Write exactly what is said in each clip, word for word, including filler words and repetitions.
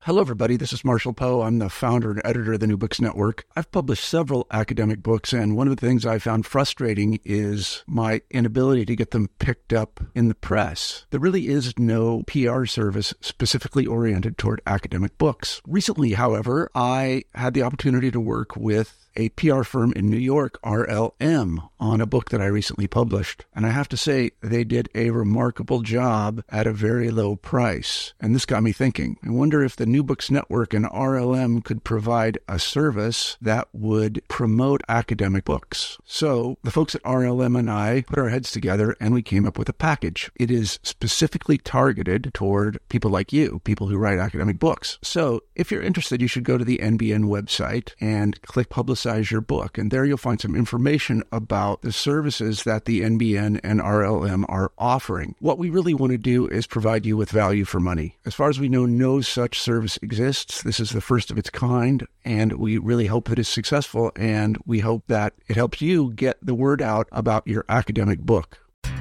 Hello, everybody. This is Marshall Poe. I'm the founder and editor of the New Books Network. I've published several academic books, and one of the things I found frustrating is my inability to get them picked up in the press. There really is no P R service specifically oriented toward academic books. Recently, however, I had the opportunity to work with a P R firm in New York, R L M, on a book that I recently published. And I have to say, they did a remarkable job at a very low price. And this got me thinking. I wonder if the New Books Network and R L M could provide a service that would promote academic books. So the folks at R L M and I put our heads together and we came up with a package. It is specifically targeted toward people like you, people who write academic books. So if you're interested, you should go to the N B N website and click Publicize your book, and there you'll find some information about the services that the N B N and R L M are offering. What we really want to do is provide you with value for money. As far as we know, no such service exists. This is the first of its kind, and we really hope that it's successful, and we hope that it helps you get the word out about your academic book.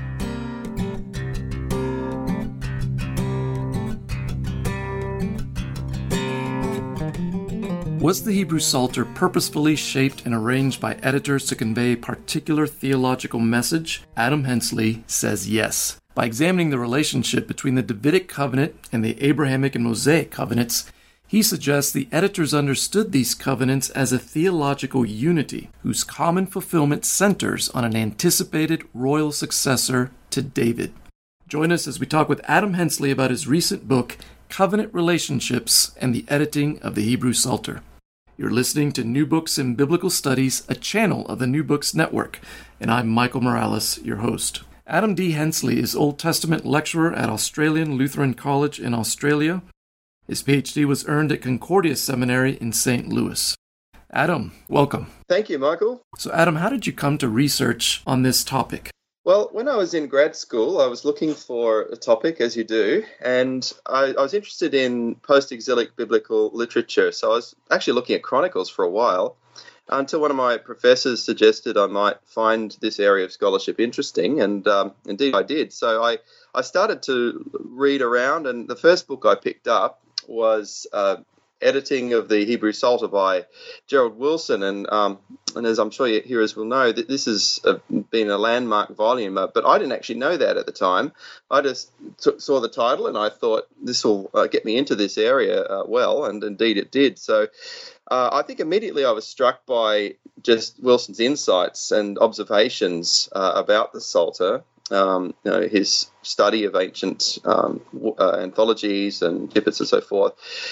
Was the Hebrew Psalter purposefully shaped and arranged by editors to convey a particular theological message? Adam Hensley says yes. By examining the relationship between the Davidic covenant and the Abrahamic and Mosaic covenants, he suggests the editors understood these covenants as a theological unity whose common fulfillment centers on an anticipated royal successor to David. Join us as we talk with Adam Hensley about his recent book, Covenant Relationships and the Editing of the Hebrew Psalter. You're listening to New Books in Biblical Studies, a channel of the New Books Network, and I'm Michael Morales, your host. Adam D. Hensley is Old Testament lecturer at Australian Lutheran College in Australia. His P H D was earned at Concordia Seminary in Saint Louis. Adam, welcome. Thank you, Michael. So Adam, how did you come to research on this topic? Well, when I was in grad school, I was looking for a topic, as you do, and I, I was interested in post-exilic biblical literature. So I was actually looking at Chronicles for a while until one of my professors suggested I might find this area of scholarship interesting, and um, indeed I did. So I, I started to read around, and the first book I picked up was uh, Editing of the Hebrew Psalter by Gerald Wilson, and um, and as I'm sure your hearers will know, that this has uh, been a landmark volume, uh, but I didn't actually know that at the time. I just t- saw the title and I thought this will uh, get me into this area uh, well, and indeed it did. So uh, I think immediately I was struck by just Wilson's insights and observations uh, about the Psalter. Um, you know, his study of ancient um, uh, anthologies and gibbets and so forth.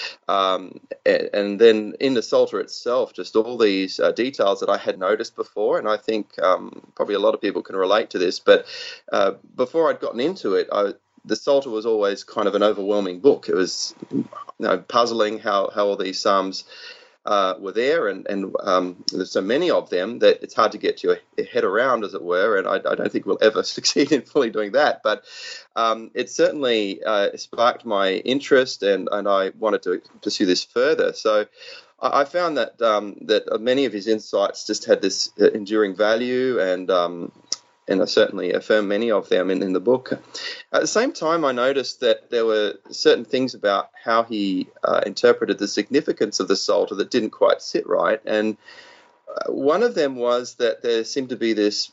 Um, and, and then in the Psalter itself, just all these uh, details that I had noticed before. And I think um, probably a lot of people can relate to this. But uh, before I'd gotten into it, I, the Psalter was always kind of an overwhelming book. It was you know, puzzling how, how all these Psalms Uh, were there, and, and um, there's so many of them that it's hard to get your head around, as it were, and I, I don't think we'll ever succeed in fully doing that. But um, it certainly uh, sparked my interest, and, and I wanted to pursue this further. So I, I found that um, that many of his insights just had this enduring value, and um, and I certainly affirm many of them in, in the book. At the same time, I noticed that there were certain things about how he uh, interpreted the significance of the Psalter that didn't quite sit right. And uh, one of them was that there seemed to be this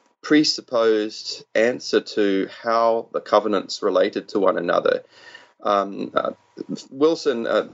presupposed answer to how the covenants related to one another. Um, uh, Wilson, uh,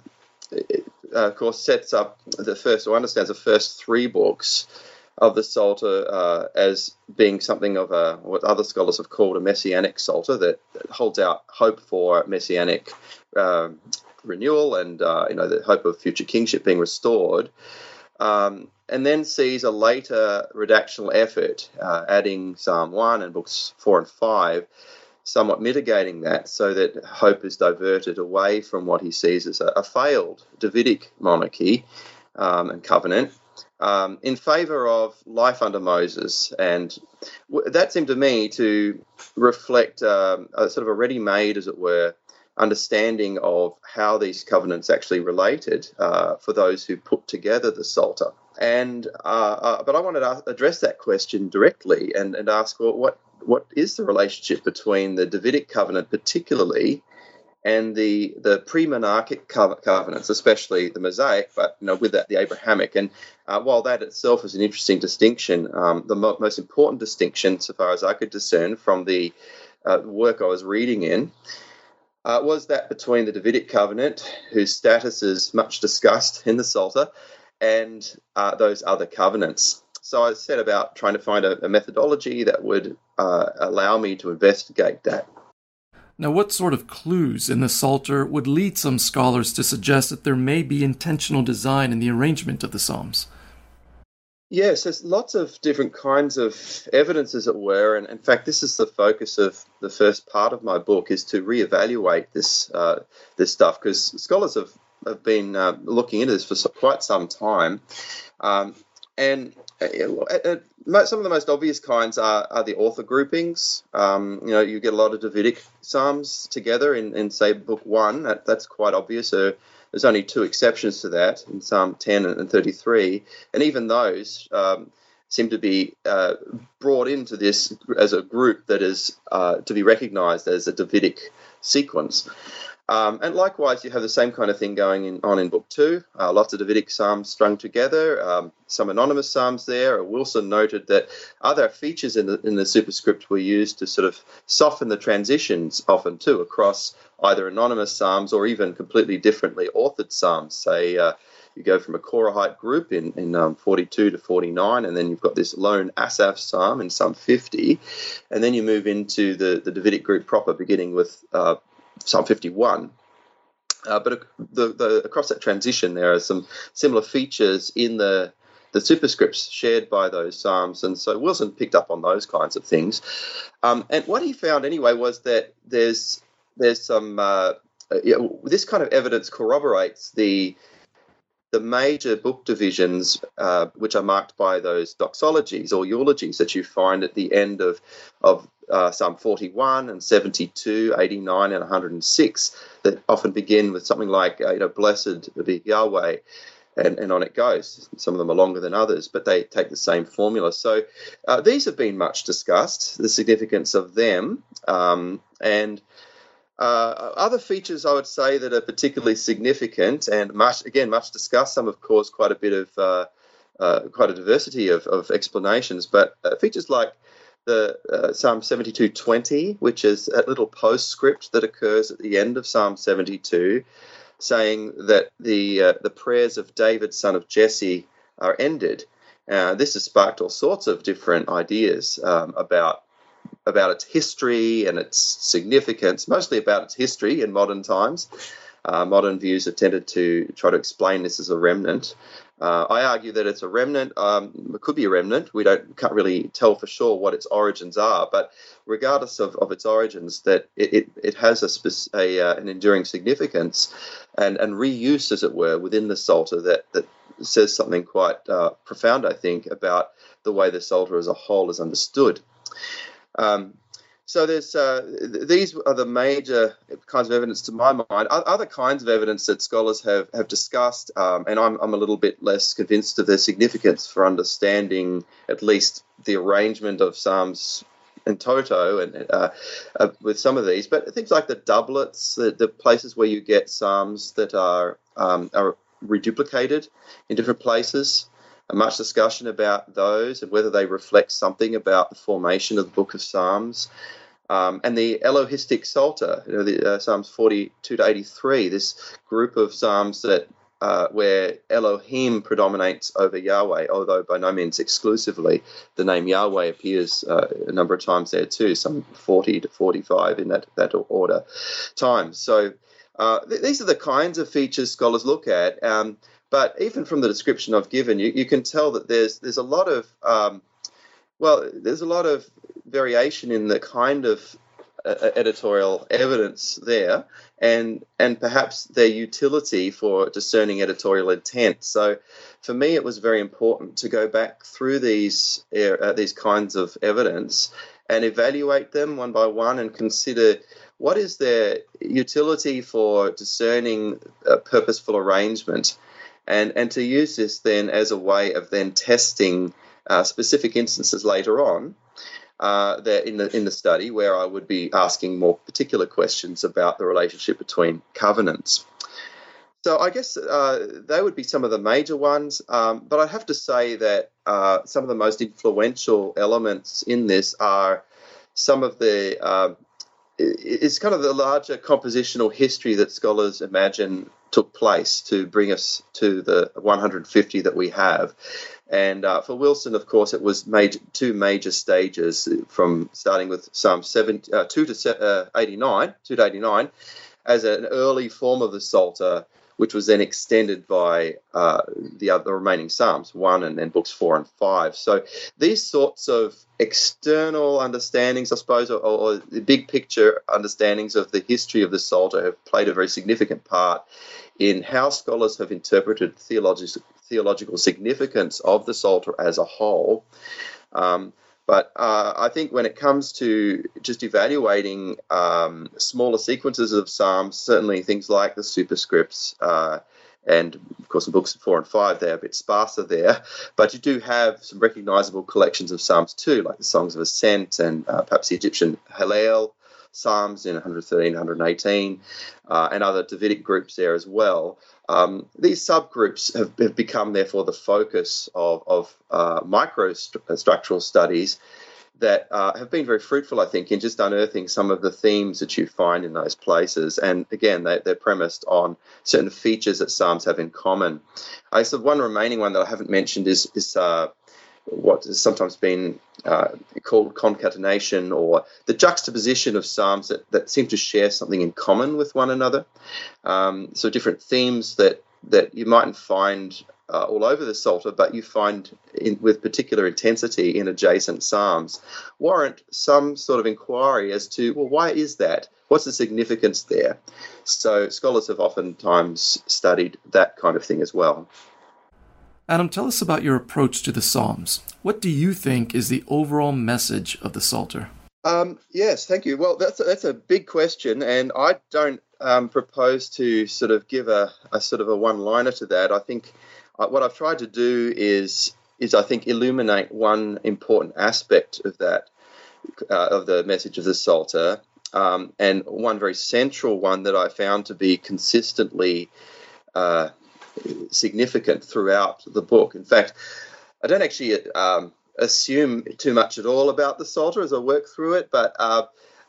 of course, sets up the first, or understands the first three books of the Psalter uh, as being something of a, what other scholars have called a messianic Psalter that, that holds out hope for messianic um, renewal and uh, you know the hope of future kingship being restored, um, and then sees a later redactional effort, uh, adding Psalm one and books four and five, somewhat mitigating that so that hope is diverted away from what he sees as a, a failed Davidic monarchy um, and covenant, Um, in favor of life under Moses. And w- that seemed to me to reflect um, a sort of a ready-made, as it were, understanding of how these covenants actually related uh, for those who put together the Psalter. And uh, uh, but I wanted to address that question directly and, and ask, well, what what is the relationship between the Davidic covenant particularly and the the pre-monarchic covenants, especially the Mosaic, but you know with that the Abrahamic. And uh, while that itself is an interesting distinction, um, the mo- most important distinction, so far as I could discern from the uh, work I was reading in, uh, was that between the Davidic covenant, whose status is much discussed in the Psalter, and uh, those other covenants. So I set about trying to find a, a methodology that would uh, allow me to investigate that. Now, what sort of clues in the Psalter would lead some scholars to suggest that there may be intentional design in the arrangement of the Psalms? Yes, there's lots of different kinds of evidence, as it were, and in fact, this is the focus of the first part of my book, is to reevaluate this uh, this stuff, because scholars have, have been uh, looking into this for quite some time, um, and uh, some of the most obvious kinds are, are the author groupings. Um, you know, you get a lot of Davidic Psalms together in, in say, Book One. That, that's quite obvious. So there's only two exceptions to that, in Psalm ten and thirty-three, and even those um, seem to be uh, brought into this as a group that is uh, to be recognised as a Davidic sequence. Um, and likewise, you have the same kind of thing going in, on in Book Two. Uh, lots of Davidic psalms strung together, um, some anonymous psalms there. Wilson noted that other features in the in the superscript were used to sort of soften the transitions, often too, across either anonymous psalms or even completely differently authored psalms. Say uh, you go from a Korahite group in, in um, forty-two to forty-nine, and then you've got this lone Asaph psalm in Psalm fifty, and then you move into the, the Davidic group proper, beginning with uh, Psalm fifty-one. Uh, but the, the, across that transition, there are some similar features in the the superscripts shared by those psalms, and so Wilson picked up on those kinds of things. Um, and what he found anyway was that there's there's some uh, you know, this kind of evidence corroborates the the major book divisions, uh, which are marked by those doxologies or eulogies that you find at the end of of uh, Psalm forty-one and seventy-two, eighty-nine, and one hundred six, that often begin with something like, uh, you know, blessed be Yahweh, and, and on it goes. Some of them are longer than others, but they take the same formula. So uh, these have been much discussed, the significance of them, um, and Uh, other features I would say that are particularly significant and much, again, much discussed. Some have caused quite a bit of, uh, uh, quite a diversity of, of explanations, but uh, features like the uh, Psalm seventy-two twenty, which is a little postscript that occurs at the end of Psalm seventy-two, saying that the uh, the prayers of David, son of Jesse, are ended. Uh, this has sparked all sorts of different ideas um, about about its history and its significance, mostly about its history in modern times. Uh, modern views have tended to try to explain this as a remnant. Uh, I argue that it's a remnant. Um, it could be a remnant. We don't can't really tell for sure what its origins are, but regardless of, of its origins, that it, it, it has a, a uh, an enduring significance and, and reuse, as it were, within the Psalter that, that says something quite uh, profound, I think, about the way the Psalter as a whole is understood. Um, so there's uh, th- these are the major kinds of evidence to my mind. Other kinds of evidence that scholars have, have discussed, um, and I'm, I'm a little bit less convinced of their significance for understanding at least the arrangement of Psalms in toto and uh, uh, with some of these, but things like the doublets, the, the places where you get Psalms that are, um, are reduplicated in different places. Much discussion about those and whether they reflect something about the formation of the Book of Psalms. Um, and the Elohistic Psalter, you know, the uh, Psalms forty-two to eighty-three, this group of Psalms that uh, where Elohim predominates over Yahweh, although by no means exclusively. The name Yahweh appears uh, a number of times there too, some forty to forty-five in that, that order times. So uh, th- these are the kinds of features scholars look at. Um, But even from the description I've given, you, you can tell that there's there's a lot of um, well, there's a lot of variation in the kind of uh, editorial evidence there, and and perhaps their utility for discerning editorial intent. So, for me, it was very important to go back through these uh, these kinds of evidence and evaluate them one by one and consider what is their utility for discerning a purposeful arrangement. And and to use this then as a way of then testing uh, specific instances later on uh, there in the in the study where I would be asking more particular questions about the relationship between covenants. So I guess uh, they would be some of the major ones, um, but I have to say that uh, some of the most influential elements in this are some of the uh, it's kind of the larger compositional history that scholars imagine took place to bring us to the one hundred fifty that we have. And uh, for Wilson, of course, it was major, two major stages, from starting with Psalm seven, uh, two to eighty-nine, two to eighty-nine, as an early form of the Psalter, which was then extended by uh, the other remaining Psalms, one and then books four and five. So these sorts of external understandings, I suppose, or, or the big picture understandings of the history of the Psalter have played a very significant part in how scholars have interpreted theological, theological significance of the Psalter as a whole. Um, But uh, I think when it comes to just evaluating um, smaller sequences of Psalms, certainly things like the superscripts, uh, and of course in books four and five, they're a bit sparser there. But you do have some recognisable collections of Psalms too, like the Songs of Ascent and uh, perhaps the Egyptian Hallel Psalms in one thirteen, one eighteen, uh, and other Davidic groups there as well. Um, these subgroups have, have become, therefore, the focus of, of uh, microstructural studies that uh, have been very fruitful, I think, in just unearthing some of the themes that you find in those places. And again, they, they're premised on certain features that Psalms have in common. I guess the one remaining one that I haven't mentioned is, is uh, what has sometimes been uh, called concatenation, or the juxtaposition of Psalms that, that seem to share something in common with one another. Um, so different themes that, that you mightn't find uh, all over the Psalter, but you find in, with particular intensity in adjacent Psalms, warrant some sort of inquiry as to, well, why is that? What's the significance there? So scholars have oftentimes studied that kind of thing as well. Adam, tell us about your approach to the Psalms. What do you think is the overall message of the Psalter? Um, yes, thank you. Well, that's a, that's a big question, and I don't um, propose to sort of give a, a sort of a one-liner to that. I think uh, what I've tried to do is is I think illuminate one important aspect of that uh, of the message of the Psalter, um, and one very central one that I found to be consistently Uh, significant throughout the book. In fact, I don't actually um, assume too much at all about the Psalter as I work through it, but uh,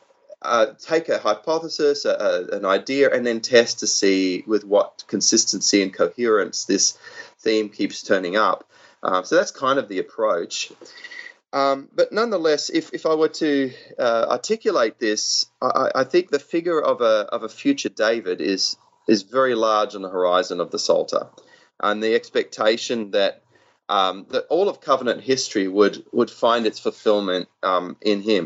uh, take a hypothesis, a, a, an idea, and then test to see with what consistency and coherence this theme keeps turning up. Um, so that's kind of the approach. Um, but nonetheless, if, if I were to uh, articulate this, I, I think the figure of a of a future David is is very large on the horizon of the Psalter, and the expectation that um, that all of covenant history would would find its fulfillment um, in him.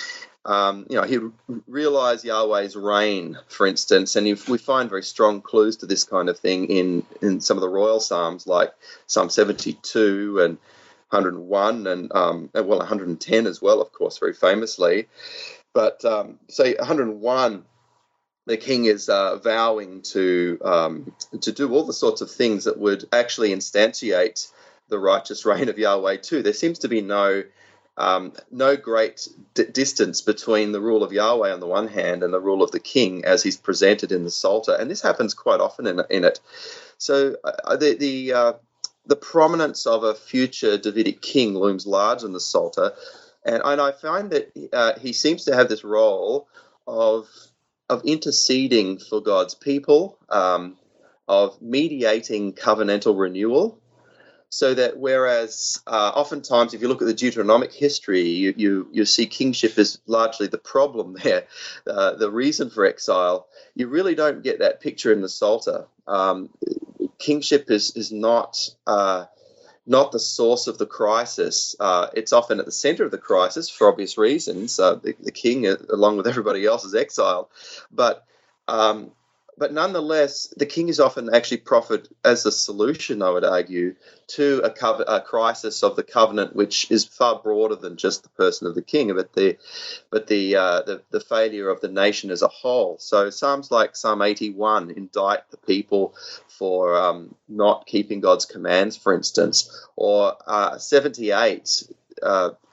Um, you know, he realized Yahweh's reign, for instance, and if we find very strong clues to this kind of thing in, in some of the royal psalms, like Psalm seventy-two and one hundred one, and um, well, one hundred ten as well, of course, very famously. But um, say one hundred one. The king is uh, vowing to um, to do all the sorts of things that would actually instantiate the righteous reign of Yahweh too. There seems to be no um, no great d- distance between the rule of Yahweh on the one hand and the rule of the king as he's presented in the Psalter, and this happens quite often in, in it. So uh, the the uh, the prominence of a future Davidic king looms large in the Psalter, and, and I find that uh, he seems to have this role of of interceding for God's people, um, of mediating covenantal renewal, so that whereas uh, oftentimes if you look at the Deuteronomic history, you, you, you see kingship as largely the problem there, uh, the reason for exile, you really don't get that picture in the Psalter. Um, kingship is, is not... Uh, not the source of the crisis. Uh, it's often at the center of the crisis for obvious reasons. Uh, the, the king, uh, along with everybody else, is exiled. But um, but nonetheless, the king is often actually proffered as a solution, I would argue, to a, co- a crisis of the covenant, which is far broader than just the person of the king, but the but the uh, the, the failure of the nation as a whole. So Psalms like Psalm eighty-one indict the people for um, not keeping God's commands, for instance, or uh, seventy-eight uh,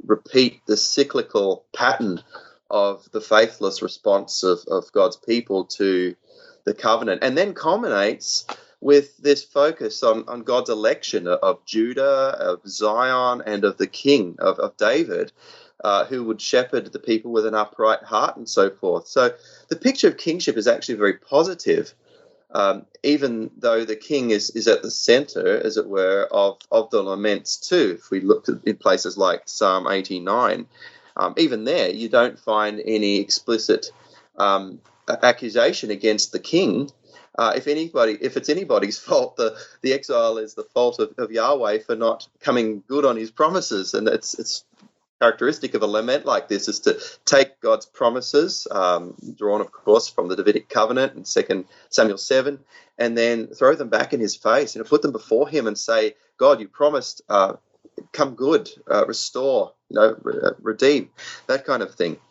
repeat the cyclical pattern of the faithless response of, of God's people to the covenant, and then culminates with this focus on, on God's election of Judah, of Zion, and of the king, of, of David, uh, who would shepherd the people with an upright heart and so forth. So the picture of kingship is actually very positive, um, even though the king is, is at the center, as it were, of, of the laments too. If we look at, in places like Psalm eighty-nine, um, even there you don't find any explicit um, accusation against the king. Uh, if anybody, if it's anybody's fault, the, the exile is the fault of, of Yahweh for not coming good on his promises, and it's it's characteristic of a lament like this is to take God's promises, um, drawn of course from the Davidic covenant in Second Samuel seven, and then throw them back in his face, you know, put them before him and say, God, you promised, uh, come good, uh, restore, you know, re- redeem, that kind of thing.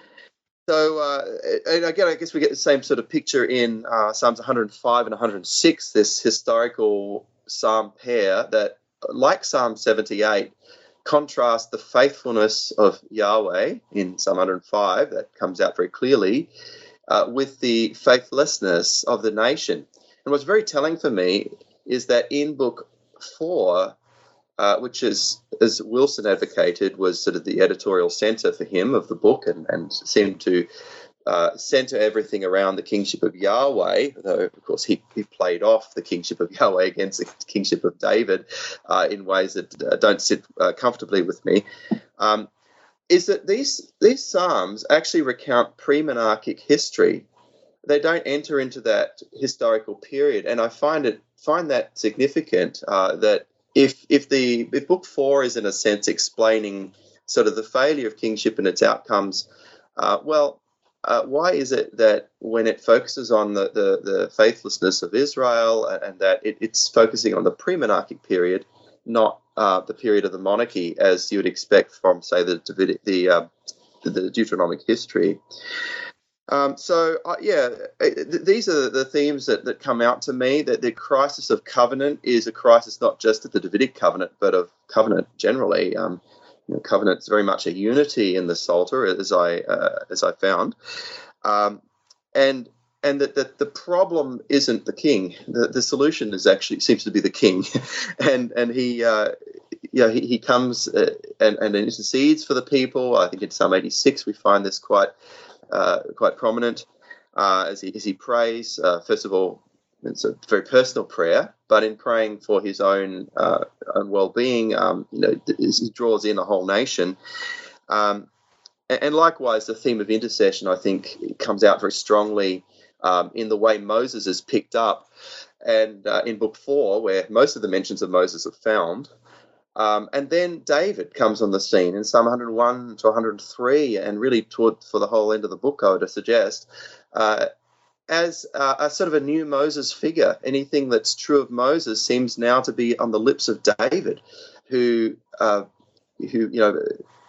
So, uh, and again, I guess we get the same sort of picture in uh, Psalms one hundred five and one hundred six, this historical psalm pair that, like Psalm seventy-eight, contrast the faithfulness of Yahweh in Psalm one hundred five, that comes out very clearly, uh, with the faithlessness of the nation. And what's very telling for me is that in Book four, Uh, which is, as Wilson advocated, was sort of the editorial centre for him of the book, and, and seemed to uh, centre everything around the kingship of Yahweh, though, of course, he, he played off the kingship of Yahweh against the kingship of David uh, in ways that uh, don't sit uh, comfortably with me, um, is that these, these psalms actually recount pre-monarchic history. They don't enter into that historical period, and I find it find that significant, uh, that If if the if Book Four is in a sense explaining sort of the failure of kingship and its outcomes, uh, well, uh, why is it that when it focuses on the, the, the faithlessness of Israel and, and that it, it's focusing on the pre-monarchic period, not uh, the period of the monarchy, as you would expect from, say, the Davidic, the uh, the Deuteronomic history? Um, so, uh, yeah, th- these are the themes that, that come out to me, that the crisis of covenant is a crisis not just of the Davidic covenant, but of covenant generally. Um, you know, covenant's very much a unity in the Psalter, as I uh, as I found, um, and and that, that the problem isn't the king. The, the solution is actually seems to be the king, and and he. Uh, Yeah, he, he comes uh, and, and intercedes for the people. I think in Psalm eighty-six we find this quite uh, quite prominent uh, as he as he prays. Uh, first of all, it's a very personal prayer, but in praying for his own uh, own well-being, um, you know, he draws in the whole nation. Um, and, and likewise, the theme of intercession, I think, comes out very strongly um, in the way Moses is picked up, and uh, in Book Four, where most of the mentions of Moses are found. Um, and then David comes on the scene in Psalm one hundred one to one hundred three, and really toward for the whole end of the book, I would suggest, uh, as uh, a sort of a new Moses figure. Anything that's true of Moses seems now to be on the lips of David, who, uh, who you know,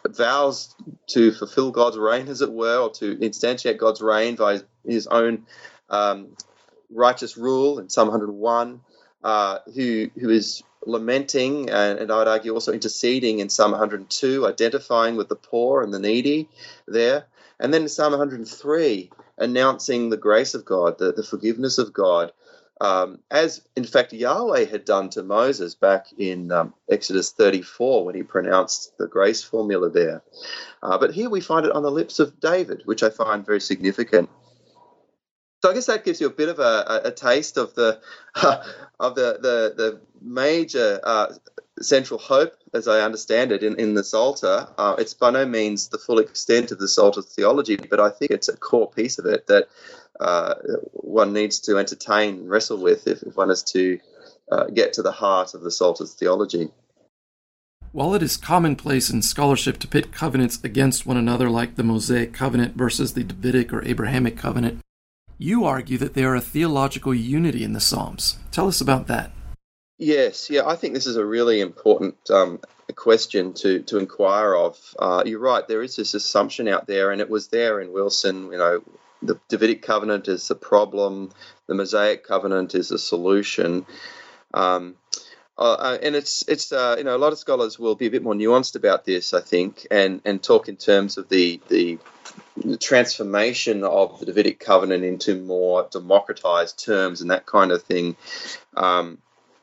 vows to fulfill God's reign, as it were, or to instantiate God's reign by his own um, righteous rule in Psalm one hundred one, uh, who who is lamenting and, and I would argue also interceding in Psalm one hundred two, identifying with the poor and the needy there. And then in Psalm one hundred three, announcing the grace of God, the, the forgiveness of God, um, as in fact Yahweh had done to Moses back in um, Exodus thirty-four when he pronounced the grace formula there. Uh, but here we find it on the lips of David, which I find very significant. So I guess that gives you a bit of a, a taste of the uh, of the the, the major uh, central hope, as I understand it, in, in the Psalter. Uh, it's by no means the full extent of the Psalter's theology, but I think it's a core piece of it that uh, one needs to entertain and wrestle with if, if one is to uh, get to the heart of the Psalter's theology. While it is commonplace in scholarship to pit covenants against one another, like the Mosaic covenant versus the Davidic or Abrahamic covenant, you argue that they are a theological unity in the Psalms. Tell us about that. Yes, yeah, I think this is a really important um, question to, to inquire of. Uh, you're right, there is this assumption out there, and it was there in Wilson, you know, the Davidic covenant is the problem, the Mosaic covenant is the solution. Um, Uh, and it's it's uh, you know, a lot of scholars will be a bit more nuanced about this, I think, and, and talk in terms of the the transformation of the Davidic covenant into more democratized terms and that kind of thing. Um,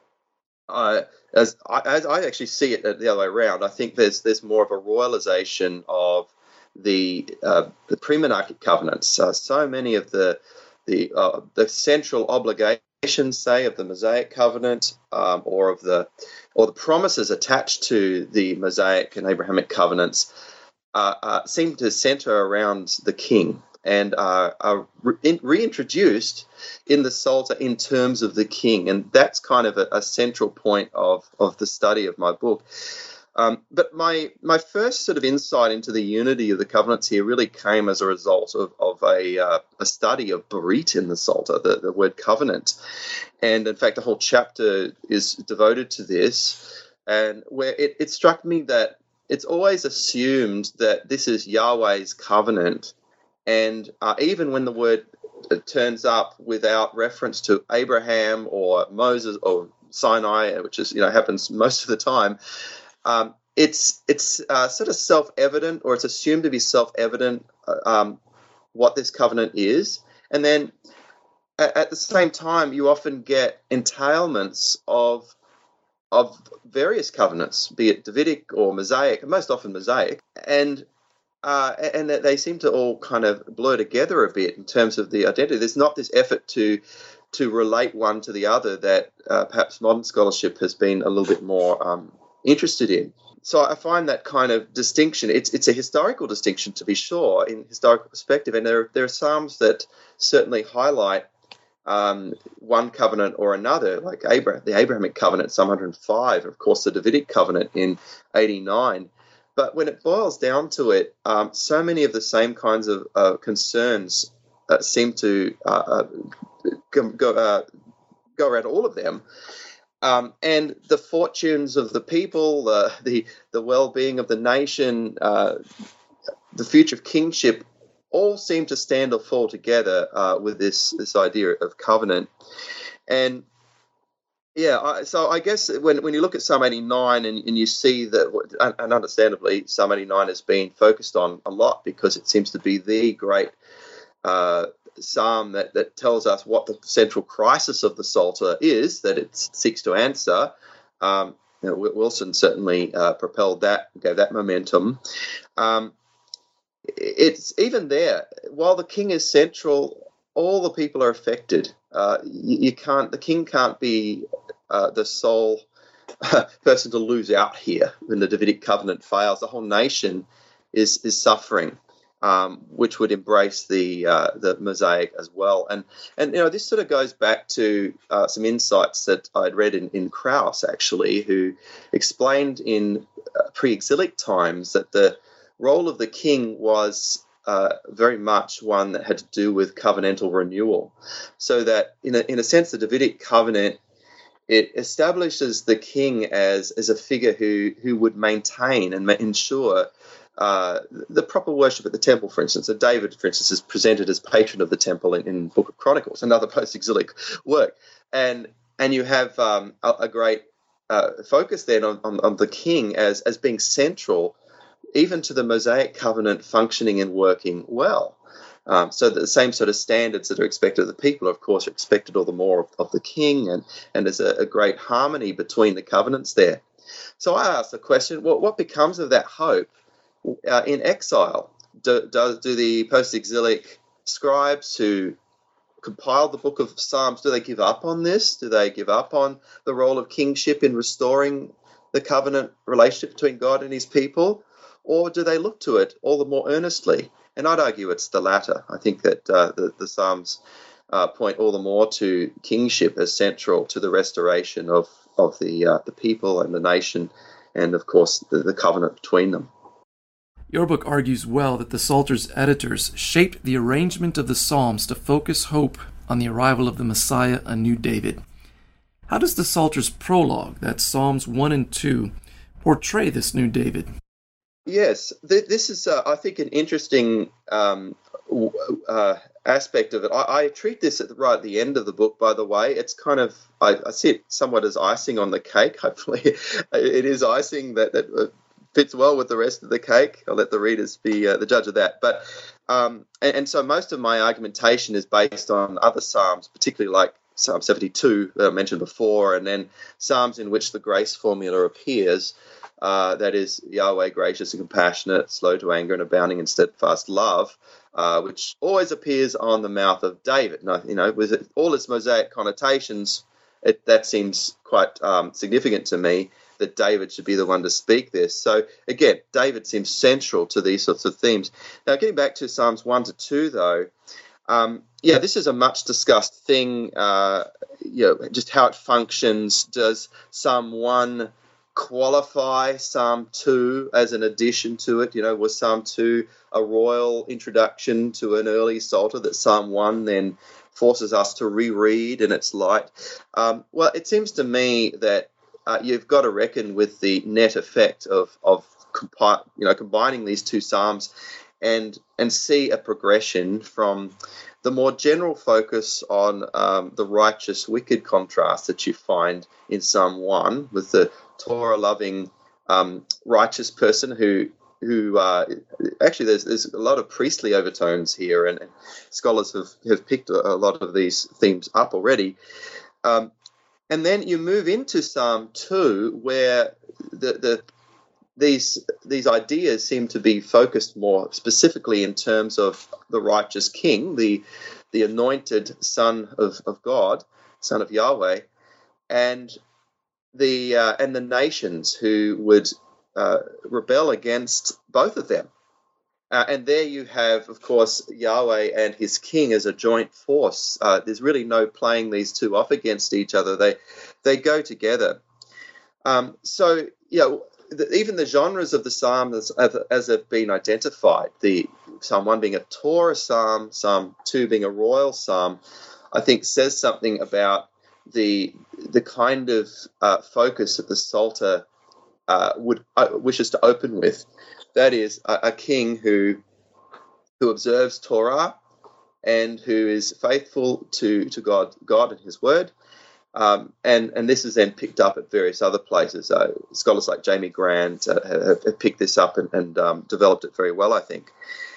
I, as I, as I actually see it the other way around, I think there's there's more of a royalization of the uh, the pre-monarchic covenants. Uh, so many of the the uh, the central obligations, say, of the Mosaic covenant, um, or of the or the promises attached to the Mosaic and Abrahamic covenants, uh, uh, seem to center around the king and uh, are re- reintroduced in the Psalter in terms of the king, and that's kind of a, a central point of of the study of my book. Um, but my my first sort of insight into the unity of the covenants here really came as a result of, of a uh, a study of Berit in the Psalter, the, the word covenant. And in fact, the whole chapter is devoted to this, and where it, it struck me that it's always assumed that this is Yahweh's covenant, and uh, even when the word turns up without reference to Abraham or Moses or Sinai, which is, you know, happens most of the time, Um, it's it's uh, sort of self-evident, or it's assumed to be self-evident uh, um, what this covenant is. And then at, at the same time, you often get entailments of of various covenants, be it Davidic or Mosaic, and most often Mosaic, and uh, and that they seem to all kind of blur together a bit in terms of the identity. There's not this effort to to relate one to the other that uh, perhaps modern scholarship has been a little bit more um, interested in. So I find that kind of distinction, it's it's a historical distinction, to be sure, in historical perspective, and there, there are psalms that certainly highlight um, one covenant or another, like Abraham, the Abrahamic covenant, Psalm one hundred five, of course the Davidic covenant in eighty-nine. But when it boils down to it, um, so many of the same kinds of uh, concerns uh, seem to uh, go, uh, go around all of them. Um, and the fortunes of the people, uh, the the well-being of the nation, uh, the future of kingship, all seem to stand or fall together uh, with this this idea of covenant. And yeah, I, so I guess when when you look at Psalm eighty-nine and, and you see that, and understandably, Psalm eighty-nine has been focused on a lot because it seems to be the great uh, psalm that, that tells us what the central crisis of the Psalter is, that it seeks to answer. Um, you know, Wilson certainly uh, propelled that, gave that momentum. Um, it's even there, while the king is central, all the people are affected. Uh, you, you can't, the king can't be uh, the sole person to lose out here when the Davidic covenant fails. The whole nation is is suffering. Um, which would embrace the uh, the Mosaic as well, and and you know, this sort of goes back to uh, some insights that I'd read in, in Krauss, actually, who explained in uh, pre-exilic times that the role of the king was uh, very much one that had to do with covenantal renewal, so that in a in a sense the Davidic covenant, it establishes the king as as a figure who who would maintain and ma- ensure Uh, the proper worship at the temple, for instance. So David, for instance, is presented as patron of the temple in, in Book of Chronicles, another post-exilic work. And and you have um, a, a great uh, focus then on, on, on the king as, as being central even to the Mosaic covenant functioning and working well. Um, so that the same sort of standards that are expected of the people, of course, are expected all the more of, of the king, and, and there's a, a great harmony between the covenants there. So I asked the question, well, what becomes of that hope Uh, in exile? Do, do, do the post-exilic scribes who compiled the book of Psalms, do they give up on this? Do they give up on the role of kingship in restoring the covenant relationship between God and his people? Or do they look to it all the more earnestly? And I'd argue it's the latter. I think that uh, the, the Psalms uh, point all the more to kingship as central to the restoration of, of the, uh, the people and the nation, and, of course, the, the covenant between them. Your book argues well that the Psalter's editors shaped the arrangement of the Psalms to focus hope on the arrival of the Messiah, a new David. How does the Psalter's prologue, that's Psalms one and two, portray this new David? Yes, th- this is, uh, I think, an interesting um, uh, aspect of it. I, I treat this at the, right at the end of the book, by the way. It's kind of, I, I see it somewhat as icing on the cake. Hopefully it is icing that, that fits well with the rest of the cake. I'll let the readers be uh, the judge of that. But um, and, and so most of my argumentation is based on other Psalms, particularly like Psalm seventy-two that I mentioned before, and then Psalms in which the grace formula appears. Uh, that is, Yahweh, gracious and compassionate, slow to anger and abounding in steadfast love, uh, which always appears on the mouth of David. Now, you know, with all its Mosaic connotations, it, that seems quite um, significant to me that David should be the one to speak this. So, again, David seems central to these sorts of themes. Now, getting back to Psalms one to two, though, um, yeah, this is a much-discussed thing, uh, you know, just how it functions. Does Psalm one qualify Psalm two as an addition to it? You know, was Psalm two a royal introduction to an early Psalter that Psalm one then forces us to reread in its light? Um, well, it seems to me that uh, you've got to reckon with the net effect of of compi- you know combining these two Psalms and and see a progression from the more general focus on um, the righteous wicked contrast that you find in Psalm one with the Torah-loving um, righteous person who who uh, actually there's there's a lot of priestly overtones here, and, and scholars have, have picked a, a lot of these themes up already. Um, and then you move into Psalm two, where the the these these ideas seem to be focused more specifically in terms of the righteous king, the the anointed son of, of God, son of Yahweh, and the uh, and the nations who would uh, rebel against both of them. Uh, and there you have, of course, Yahweh and his king as a joint force. Uh, there's really no playing these two off against each other. They they go together. Um, so, you know, the, even the genres of the psalms as, as have been identified, the Psalm one being a Torah psalm, Psalm two being a royal psalm, I think says something about the the kind of uh, focus that the Psalter uh, would uh, wishes to open with. That is, a, a king who who observes Torah and who is faithful to, to God God and His Word. Um, and, and this is then picked up at various other places. Uh, scholars like Jamie Grant uh, have, have picked this up and, and um, developed it very well, I think.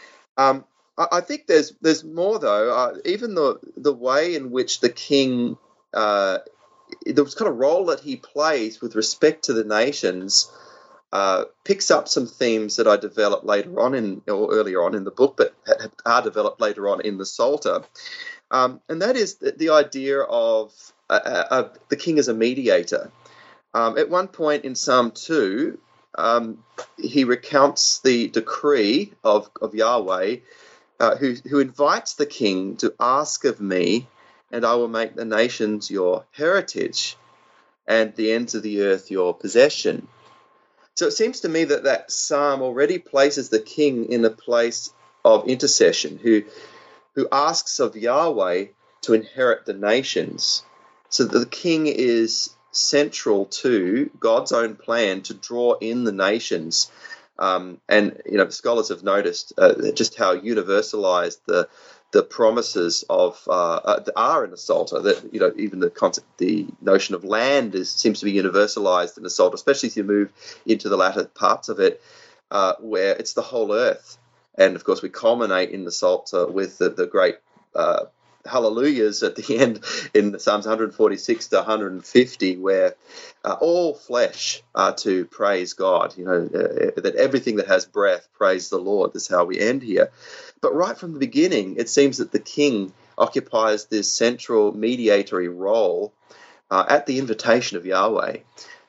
Um, I, I think there's there's more, though. Uh, even the the way in which the king, uh, the kind of role that he plays with respect to the nations, uh, picks up some themes that I developed later on in, or earlier on in the book, but are developed later on in the Psalter. Um, and that is the, the idea of uh, uh, the king as a mediator. Um, at one point in Psalm two, um, he recounts the decree of, of Yahweh, uh, who, who invites the king to ask of me, and I will make the nations your heritage and the ends of the earth your possession. So it seems to me that that psalm already places the king in a place of intercession, who who asks of Yahweh to inherit the nations. So that the king is central to God's own plan to draw in the nations. Um, and, you know, scholars have noticed uh, just how universalized the the promises of uh, uh, are in the Psalter. That, you know, even the concept, the notion of land is seems to be universalized in the Psalter, especially as you move into the latter parts of it, uh, where it's the whole earth. And, of course, we culminate in the Psalter with the, the great uh, hallelujahs at the end in Psalms one forty-six to one fifty, where uh, all flesh are to praise God. You know, uh, that everything that has breath, praise the Lord. That's how we end here. But right from the beginning, it seems that the king occupies this central mediatory role uh, at the invitation of Yahweh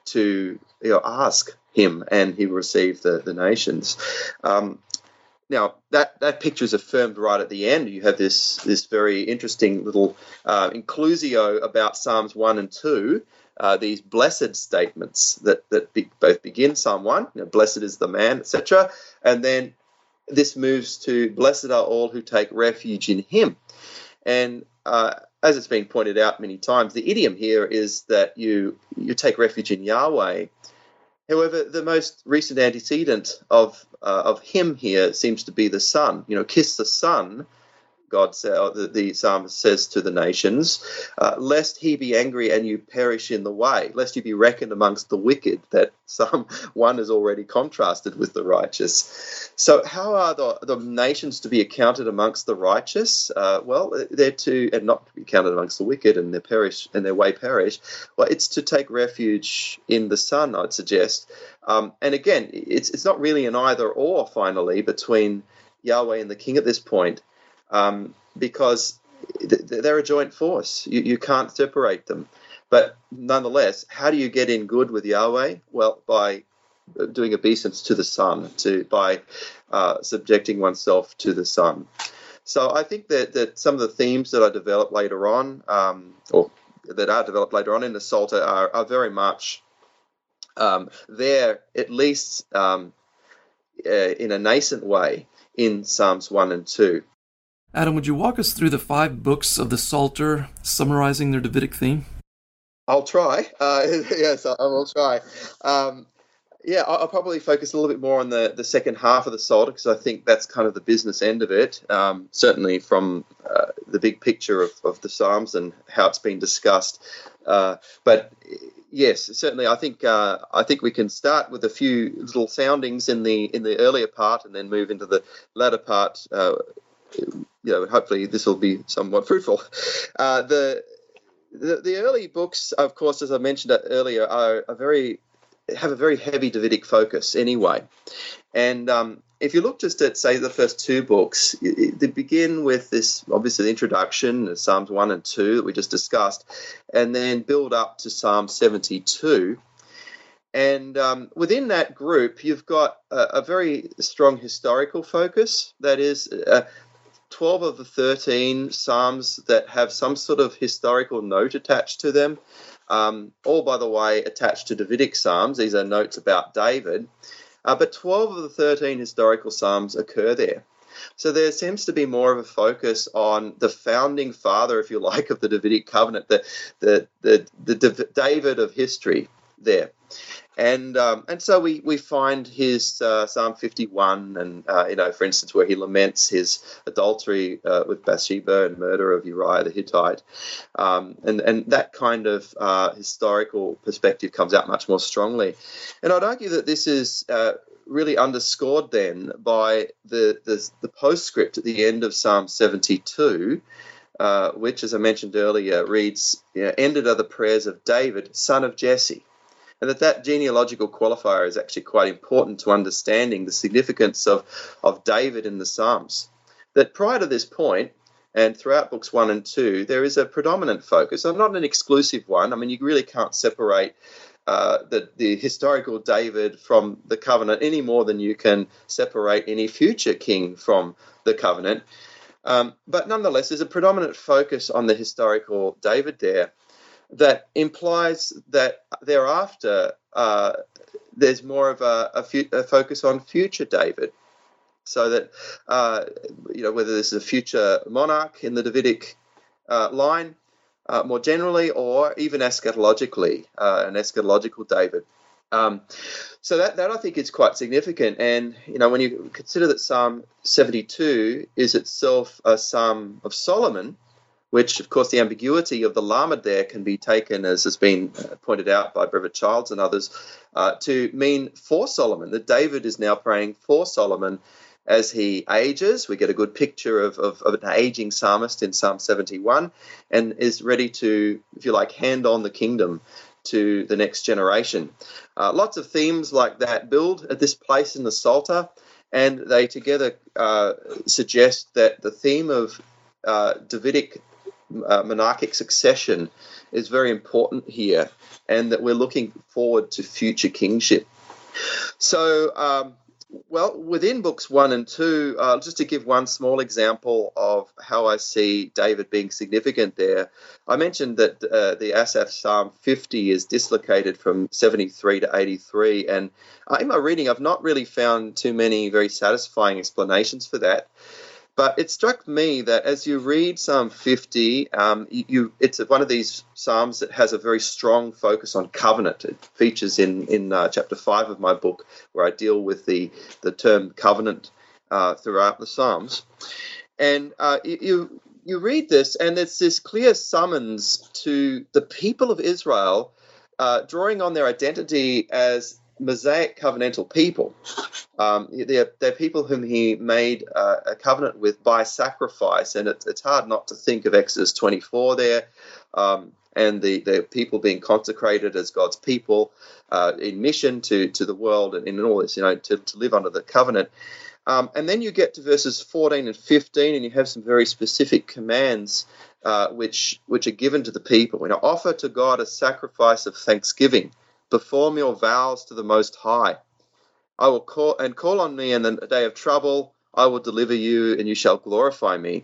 to, you know, ask him, and he will receive the, the nations. Um, Now, that, that picture is affirmed right at the end. You have this this very interesting little uh, inclusio about Psalms one and two, uh, these blessed statements that, that be, both begin Psalm one, you know, blessed is the man, et cetera, and then this moves to blessed are all who take refuge in him. And uh, as it's been pointed out many times, the idiom here is that you you take refuge in Yahweh. However, the most recent antecedent of uh, of him here seems to be the Son. You know, kiss the Son God sa- the, the psalmist says to the nations, uh, lest he be angry and you perish in the way, lest you be reckoned amongst the wicked. That Psalm one is already contrasted with the righteous. So how are the, the nations to be accounted amongst the righteous? Uh, well, they're to, and not to be counted amongst the wicked and their perish and their way perish. Well, it's to take refuge in the Son, I'd suggest. Um, and again, it's it's not really an either or finally between Yahweh and the King at this point. Um, because they're a joint force. You, you can't separate them. But nonetheless, how do you get in good with Yahweh? Well, by doing obeisance to the Son, to by uh, subjecting oneself to the Son. So I think that, that some of the themes that I develop later on, um, or that are developed later on in the Psalter, are, are very much um, there, at least um, uh, in a nascent way, in Psalms one and two. Adam, would you walk us through the five books of the Psalter, summarizing their Davidic theme? I'll try. Uh, yes, I, I will try. Um, yeah, I'll, I'll probably focus a little bit more on the, the second half of the Psalter, because I think that's kind of the business end of it, um, certainly from uh, the big picture of, of the Psalms and how it's been discussed. Uh, but yes, certainly, I think uh, I think we can start with a few little soundings in the in the earlier part, and then move into the latter part. Uh, you know, hopefully this will be somewhat fruitful. Uh, the, the the early books, of course, as I mentioned earlier, are, are very have a very heavy Davidic focus anyway. And um, if you look just at, say, the first two books, they begin with this, obviously, the introduction, Psalms one and two that we just discussed, and then build up to Psalm seventy-two. And um, within that group, you've got a, a very strong historical focus. That is, uh, twelve of the thirteen Psalms that have some sort of historical note attached to them, um, all, by the way, attached to Davidic Psalms. These are notes about David. Uh, but twelve of the thirteen historical Psalms occur there. So there seems to be more of a focus on the founding father, if you like, of the Davidic covenant, the the the, the, the David of history there. And um, and so we, we find his uh, Psalm fifty-one, and uh, you know, for instance, where he laments his adultery uh, with Bathsheba and murder of Uriah the Hittite, um, and and that kind of uh, historical perspective comes out much more strongly. And I'd argue that this is uh, really underscored then by the, the the postscript at the end of Psalm seventy-two, uh, which, as I mentioned earlier, reads, you know, "Ended are the prayers of David, son of Jesse." And that that genealogical qualifier is actually quite important to understanding the significance of, of David in the Psalms. That prior to this point, and throughout books one and two, there is a predominant focus, and not an exclusive one. I mean, you really can't separate uh, the, the historical David from the covenant any more than you can separate any future king from the covenant. Um, but nonetheless, there's a predominant focus on the historical David there, that implies that thereafter uh, there's more of a, a, fu- a focus on future David. So that, uh, you know, whether this is a future monarch in the Davidic uh, line uh, more generally, or even eschatologically, uh, an eschatological David. Um, so that, that I think is quite significant. And, you know, when you consider that Psalm seventy-two is itself a Psalm of Solomon, which, of course, the ambiguity of the Lamed there can be taken, as has been pointed out by Brevet Childs and others, uh, to mean for Solomon, that David is now praying for Solomon as he ages. We get a good picture of, of, of an aging psalmist in Psalm seventy-one, and is ready to, if you like, hand on the kingdom to the next generation. Uh, lots of themes like that build at this place in the Psalter, and they together uh, suggest that the theme of uh, Davidic Uh, monarchic succession is very important here, and that we're looking forward to future kingship. So, um, well, within books one and two, uh, just to give one small example of how I see David being significant there, I mentioned that uh, the Asaph Psalm fifty is dislocated from seventy-three to eighty-three, and uh, in my reading, I've not really found too many very satisfying explanations for that. But it struck me that as you read Psalm fifty, um, you, you, it's one of these psalms that has a very strong focus on covenant. It features in in uh, chapter five of my book, where I deal with the the term covenant uh, throughout the Psalms. And uh, you, you you read this, and it's this clear summons to the people of Israel, uh, drawing on their identity as Mosaic covenantal people. Um, they're, they're people whom he made uh, a covenant with by sacrifice, and it, it's hard not to think of Exodus twenty-four there, um, and the, the people being consecrated as God's people uh, in mission to, to the world and in all this, you know, to, to live under the covenant. Um, and then you get to verses fourteen and fifteen, and you have some very specific commands uh, which which are given to the people. You know, offer to God a sacrifice of thanksgiving, perform your vows to the Most High. I will call and call on me in the day of trouble. I will deliver you, and you shall glorify me.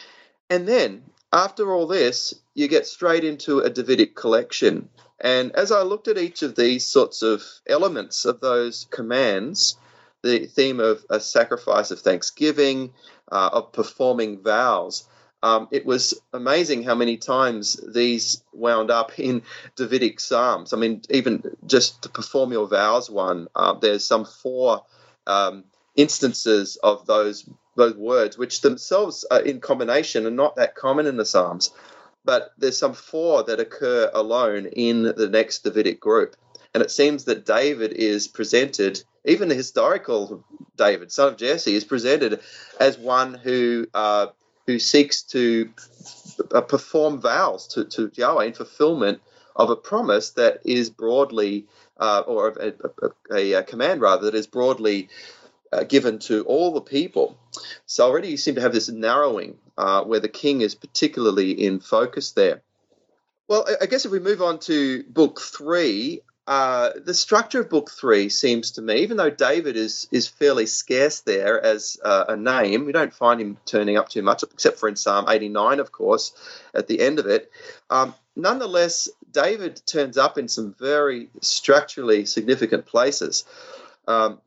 And then, after all this, you get straight into a Davidic collection. And as I looked at each of these sorts of elements of those commands, the theme of a sacrifice of thanksgiving, uh, of performing vows, um, it was amazing how many times these wound up in Davidic Psalms. I mean, even just to perform your vows one, uh, there's some four um, instances of those those words, which themselves are in combination are not that common in the Psalms, but there's some four that occur alone in the next Davidic group. And it seems that David is presented, even the historical David, son of Jesse, is presented as one who uh, who seeks to uh, perform vows to, to Yahweh in fulfillment of a promise that is broadly, uh, or a, a, a command rather, that is broadly uh, given to all the people. So already you seem to have this narrowing uh, where the king is particularly in focus there. Well, I guess if we move on to book three, Uh, the structure of book three seems to me, even though David is is fairly scarce there as uh, a name, we don't find him turning up too much, except for in Psalm eighty-nine, of course, at the end of it. Um, nonetheless, David turns up in some very structurally significant places. Um,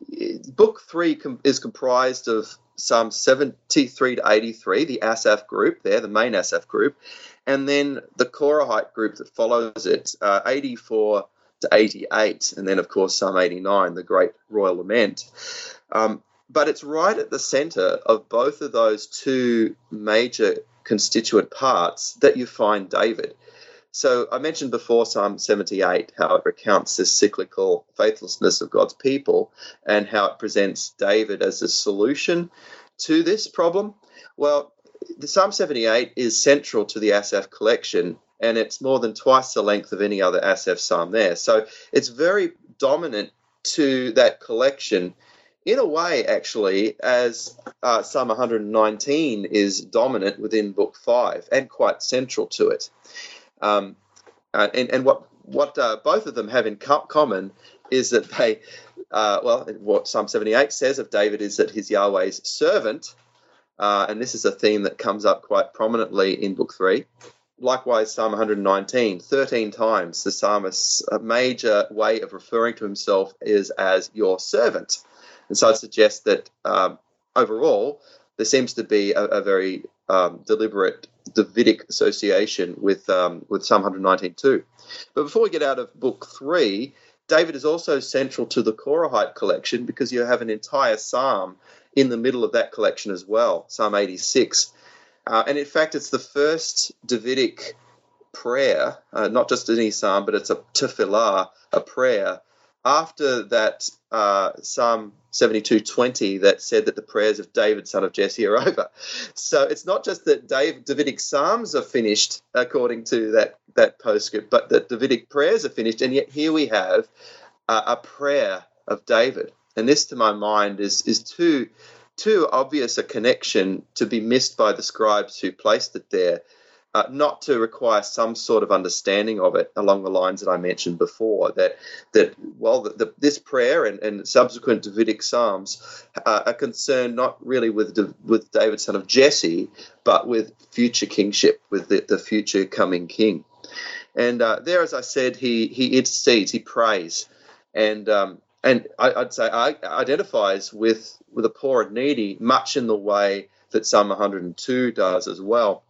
book three com- is comprised of Psalm seventy-three to eighty-three, the Asaph group there, the main Asaph group, and then the Korahite group that follows it, uh, eighty-four to eighty-eight, and then, of course, Psalm eighty-nine, the great royal lament. Um, but it's right at the center of both of those two major constituent parts that you find David. So I mentioned before Psalm seventy-eight, how it recounts this cyclical faithlessness of God's people and how it presents David as a solution to this problem. Well, the Psalm seventy-eight is central to the Asaph collection, and it's more than twice the length of any other Asaph psalm there. So it's very dominant to that collection in a way, actually, as uh, Psalm one hundred nineteen is dominant within Book five and quite central to it. Um, uh, and, and what, what uh, both of them have in co- common is that they, uh, well, what Psalm seventy-eight says of David is that he's Yahweh's servant, uh, and this is a theme that comes up quite prominently in Book three. Likewise, Psalm one hundred nineteen, thirteen times the psalmist's major way of referring to himself is as your servant. And so it suggests that um, overall there seems to be a, a very um, deliberate Davidic association with um, with Psalm one hundred nineteen too. But before we get out of Book three, David is also central to the Korahite collection because you have an entire psalm in the middle of that collection as well, Psalm eighty-six. Uh, and in fact, it's the first Davidic prayer, uh, not just any psalm, but it's a tefillah, a prayer, after that uh, Psalm seventy-two twenty that said that the prayers of David, son of Jesse, are over. So it's not just that Dave, Davidic psalms are finished according to that, that postscript, but that Davidic prayers are finished, and yet here we have uh, a prayer of David. And this, to my mind, is, is too... too obvious a connection to be missed by the scribes who placed it there, uh, not to require some sort of understanding of it along the lines that I mentioned before, that, that well, the, the, this prayer and, and subsequent Davidic psalms uh, are concerned not really with, with David, son of Jesse, but with future kingship, with the, the future coming king. And uh, there, as I said, he, he intercedes, he prays, and um, And I'd say identifies with, with the poor and needy much in the way that Psalm one hundred two does as well.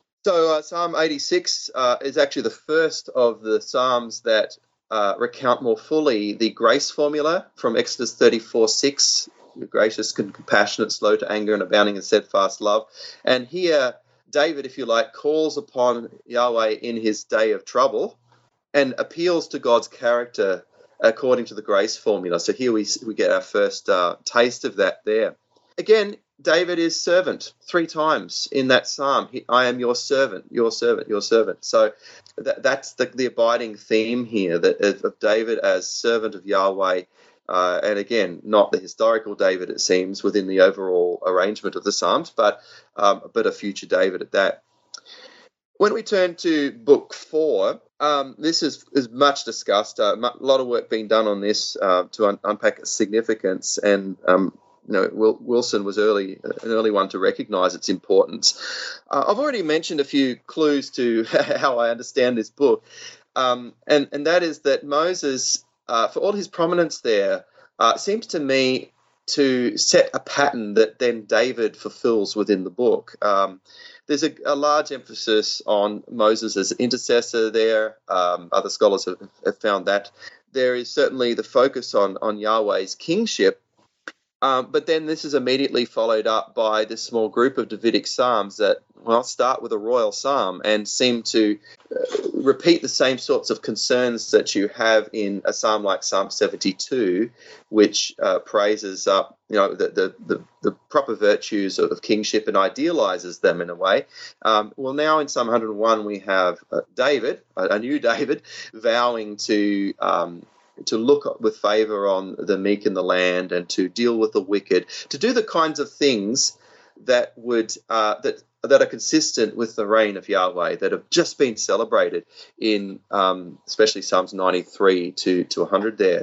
So uh, Psalm eighty-six uh, is actually the first of the psalms that uh, recount more fully the grace formula from Exodus thirty-four six gracious and compassionate, slow to anger, and abounding in steadfast love. And here, David, if you like, calls upon Yahweh in his day of trouble and appeals to God's character according to the grace formula. So here we we get our first uh, taste of that there. Again, David is servant three times in that psalm. He, I am your servant, your servant, your servant. So that, that's the, the abiding theme here that of, of David as servant of Yahweh. Uh, and again, not the historical David, it seems, within the overall arrangement of the Psalms, but um, but a future David at that. When we turn to Book Four, um, this is, is much discussed. Uh, a lot of work being done on this uh, to un- unpack its significance, and um, you know, Wil- Wilson was early an early one to recognise its importance. Uh, I've already mentioned a few clues to how I understand this book, um, and and that is that Moses, Uh, for all his prominence there, uh, seems to me to set a pattern that then David fulfills within the book. Um, there's a, a large emphasis on Moses as intercessor there. Um, other scholars have, have found that. There is certainly the focus on, on Yahweh's kingship. Um, but then this is immediately followed up by this small group of Davidic psalms that, well, start with a royal psalm and seem to uh, repeat the same sorts of concerns that you have in a psalm like Psalm seventy-two, which uh, praises up, you know, the, the, the, the proper virtues of, of kingship and idealizes them in a way. Um, well, now in Psalm one hundred one we have uh, David, a, a new David, vowing to Um, to look with favour on the meek in the land and to deal with the wicked, to do the kinds of things that would uh, that that are consistent with the reign of Yahweh that have just been celebrated in um, especially Psalms ninety-three to, to one hundred there.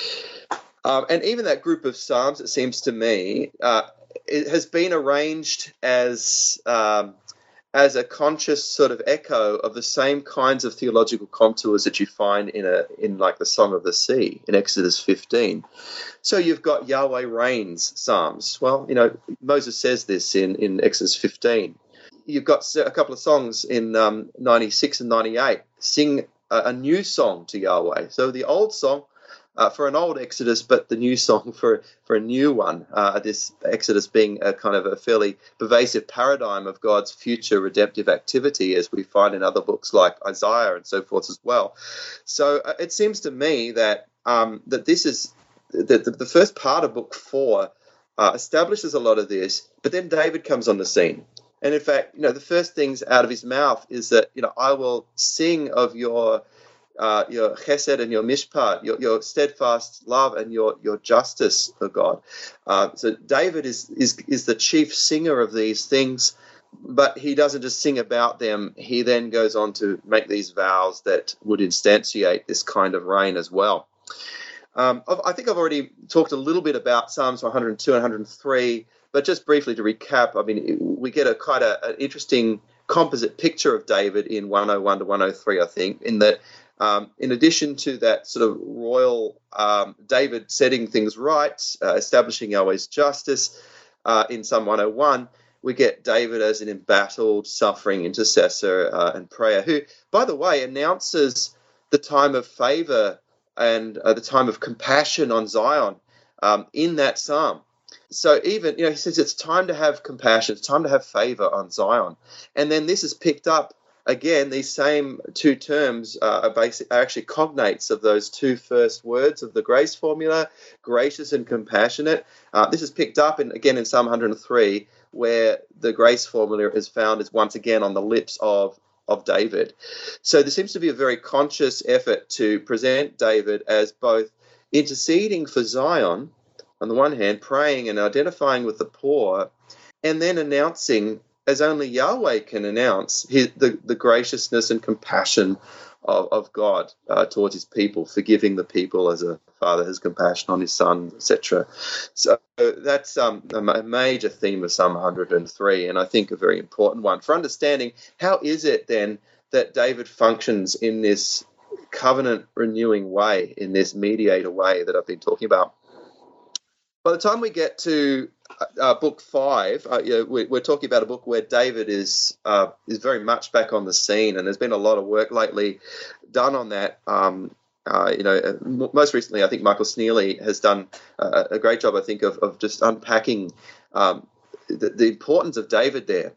Um, and even that group of Psalms, it seems to me, uh, it has been arranged as um, as a conscious sort of echo of the same kinds of theological contours that you find in a in like the Song of the Sea in Exodus fifteen. So you've got Yahweh reigns psalms. Well, you know, Moses says this in, in Exodus fifteen. You've got a couple of songs in um, ninety-six and ninety-eight. Sing a, a new song to Yahweh. So the old song Uh, for an old Exodus, but the new song for, for a new one, uh, this Exodus being a kind of a fairly pervasive paradigm of God's future redemptive activity, as we find in other books like Isaiah and so forth as well. So uh, it seems to me that um, that this is that the, the first part of Book Four uh, establishes a lot of this, but then David comes on the scene. And in fact, you know, the first things out of his mouth is that, you know, I will sing of your Uh, your chesed and your mishpat, your, your steadfast love and your, your justice, O God. Uh, so David is, is is the chief singer of these things, but he doesn't just sing about them. He then goes on to make these vows that would instantiate this kind of reign as well. Um, I think I've already talked a little bit about Psalms one hundred two and one hundred three, but just briefly to recap, I mean, we get a quite a, an interesting composite picture of David in one oh one to one oh three, I think, in that Um, in addition to that sort of royal um, David setting things right, uh, establishing Yahweh's justice uh, in Psalm one oh one, we get David as an embattled, suffering intercessor uh, and prayer, who, by the way, announces the time of favour and uh, the time of compassion on Zion um, in that psalm. So even, you know, he says it's time to have compassion, it's time to have favour on Zion. And then this is picked up. Again, these same two terms uh, are, basic, are actually cognates of those two first words of the grace formula, gracious and compassionate. Uh, this is picked up, in, again, in Psalm one hundred three, where the grace formula is found is once again on the lips of, of David. So there seems to be a very conscious effort to present David as both interceding for Zion, on the one hand, praying and identifying with the poor, and then announcing, as only Yahweh can announce, his, the, the graciousness and compassion of, of God uh, towards his people, forgiving the people as a father has compassion on his son, et cetera. So that's um, a major theme of Psalm one hundred three, and I think a very important one for understanding how is it then that David functions in this covenant-renewing way, in this mediator way that I've been talking about. By the time we get to uh, Book Five, uh, you know, we, we're talking about a book where David is uh, is very much back on the scene, and there's been a lot of work lately done on that. Um, Uh, you know, most recently, I think Michael Sneely has done uh, a great job, I think, of, of just unpacking um, the, the importance of David there.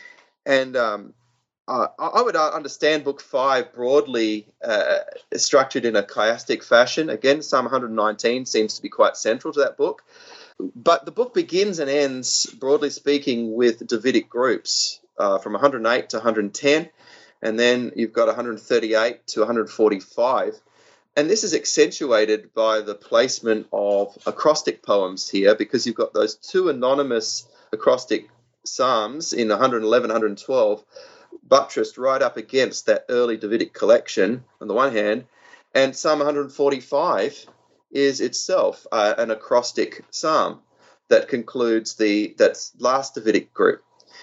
And um, uh, I would understand Book five broadly uh, structured in a chiastic fashion. Again, Psalm one nineteen seems to be quite central to that book. But the book begins and ends, broadly speaking, with Davidic groups uh, from one hundred eight to one hundred ten, and then you've got one hundred thirty-eight to one hundred forty-five. And this is accentuated by the placement of acrostic poems here, because you've got those two anonymous acrostic psalms in one hundred eleven, one hundred twelve, buttressed right up against that early Davidic collection on the one hand, and Psalm one hundred forty-five is itself uh, an acrostic psalm that concludes the that last Davidic group.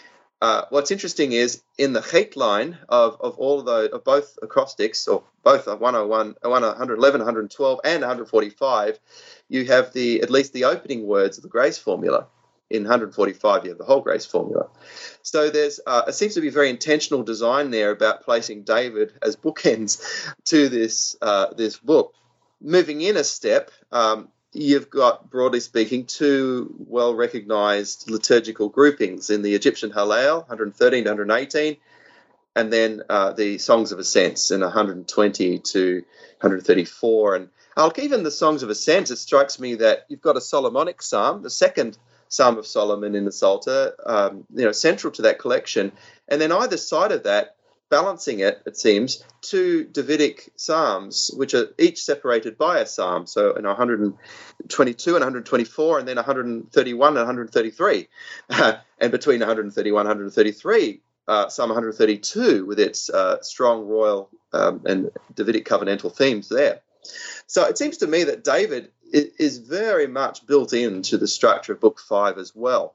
Uh, what's interesting is in the Chet line of, of all of, the, of both acrostics, or both one oh one, one eleven, one hundred twelve, and one hundred forty-five, you have the at least the opening words of the grace formula. In one hundred forty-five, you have the whole grace formula. So there's uh, it seems to be very intentional design there about placing David as bookends to this uh, this book. Moving in a step, um, you've got, broadly speaking, two well-recognised liturgical groupings in the Egyptian Hallel, one hundred thirteen to one hundred eighteen, and then uh, the Songs of Ascents in one hundred twenty to one hundred thirty-four. And uh, even the Songs of Ascents, it strikes me that you've got a Solomonic psalm, the second Psalm of Solomon in the Psalter, um, you know, central to that collection, and then either side of that, balancing it, it seems, two Davidic psalms, which are each separated by a psalm. So in one hundred twenty-two and one hundred twenty-four, and then one hundred thirty-one and one hundred thirty-three. Uh, and between one hundred thirty-one and one hundred thirty-three, uh, Psalm one hundred thirty-two with its uh, strong royal um, and Davidic covenantal themes there. So it seems to me that David is very much built into the structure of Book five as well,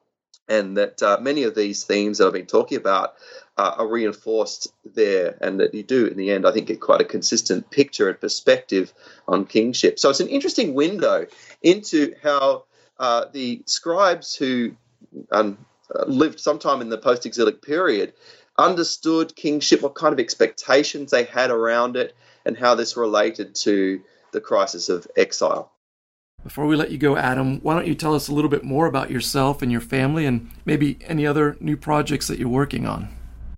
and that uh, many of these themes that I've been talking about uh, are reinforced there, and that you do, in the end, I think, get quite a consistent picture and perspective on kingship. So it's an interesting window into how uh, the scribes who um, lived sometime in the post-exilic period understood kingship, what kind of expectations they had around it, and how this related to the crisis of exile. Before we let you go, Adam, why don't you tell us a little bit more about yourself and your family, and maybe any other new projects that you're working on?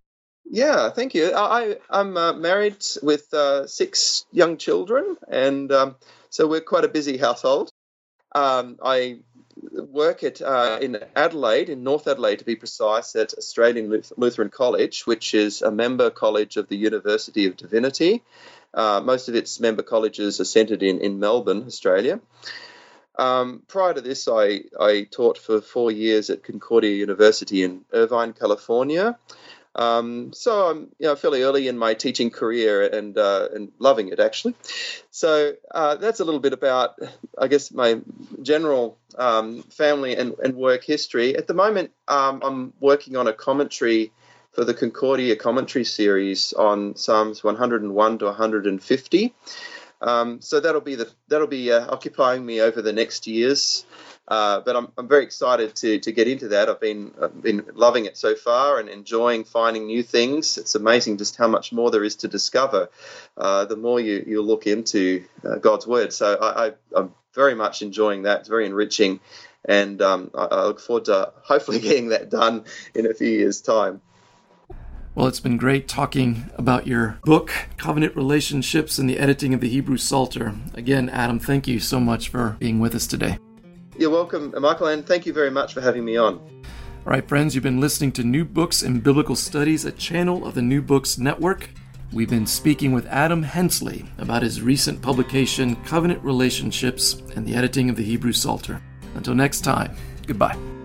Yeah, thank you. I, I'm uh, married with uh, six young children, and um, so we're quite a busy household. Um, I work at uh, in Adelaide, in North Adelaide to be precise, at Australian Lutheran College, which is a member college of the University of Divinity. Uh, most of its member colleges are centred in, in Melbourne, Australia. Um, prior to this, I, I taught for four years at Concordia University in Irvine, California. Um, so I'm you know, fairly early in my teaching career and uh, and loving it, actually. So uh, that's a little bit about, I guess, my general um, family and, and work history. At the moment, um, I'm working on a commentary for the Concordia commentary series on Psalms one hundred one to one hundred fifty. Um, so that'll be the that'll be uh, occupying me over the next years. Uh, but I'm I'm very excited to to get into that. I've been I've been loving it so far and enjoying finding new things. It's amazing just how much more there is to discover. Uh, the more you you look into uh, God's word. So I, I I'm very much enjoying that. It's very enriching, and um, I, I look forward to hopefully getting that done in a few years' time. Well, it's been great talking about your book, Covenant Relationships and the Editing of the Hebrew Psalter. Again, Adam, thank you so much for being with us today. You're welcome, Michael, and thank you very much for having me on. All right, friends, you've been listening to New Books in Biblical Studies, a channel of the New Books Network. We've been speaking with Adam Hensley about his recent publication, Covenant Relationships and the Editing of the Hebrew Psalter. Until next time, goodbye.